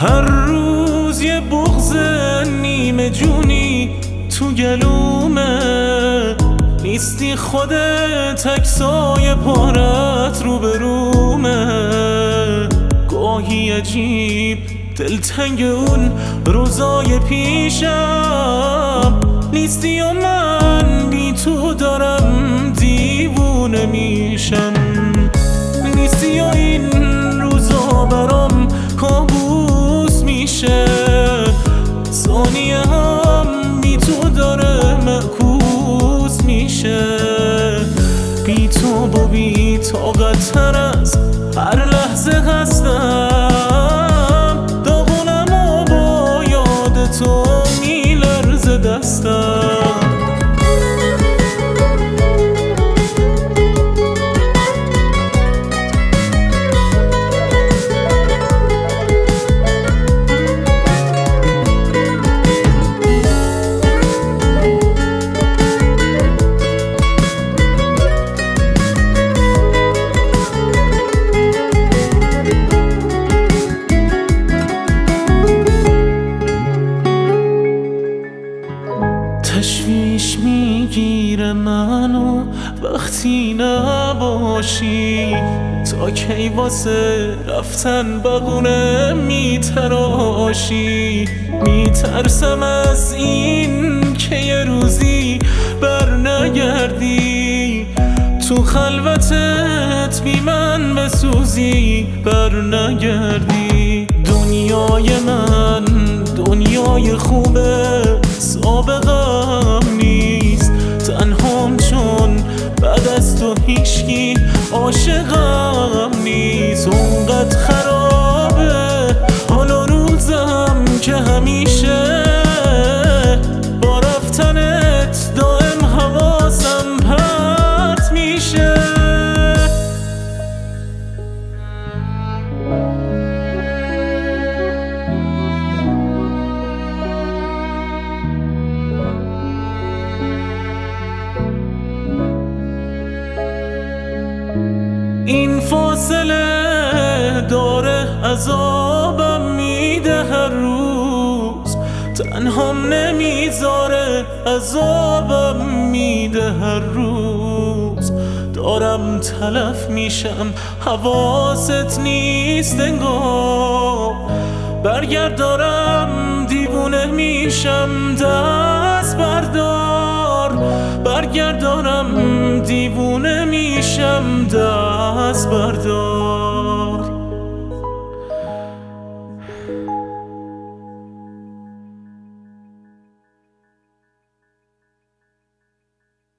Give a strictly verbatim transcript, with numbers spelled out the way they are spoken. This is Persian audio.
هر روز یه بغض نیمه جونی تو گلومه، نیستی خودت اکسای پارت رو برومه. گاهی عجیب دلتنگ اون روزای پیشم، نیستی و من بی تو دارم دیوونه میشم. نیستی و این روزا برام کابوس میشه، ثانیه هم بی تو داره معکوس میشه. بی تو با بی طاقت تر از هر لحظه هستم، داغونم و با یاد تو میلرزه دستم. تشویش میگیره منو وقتی نباشی، تا کی واسه رفتن بقونه میتراشی. میترسم از این که یه روزی بر نگردی، تو خلوتت بی من بسوزی بر نگردی. دنیای من دنیای خوبه، سابقم نیست، تنهام چون بعد از تو هیچکی عاشقم نیست. اونقدر خرابه حالا روزم که همیشه با رفتنت دائم حواسم پرت میشه. این فاصله داره عذابم میده هر روز، تنهام نمیذاره عذابم میده هر روز. دارم تلف میشم حواست نیست انگار، برگرد دارم دیوونه میشم دست بردار. برگرد دارم دیوونه میشم دست بردار.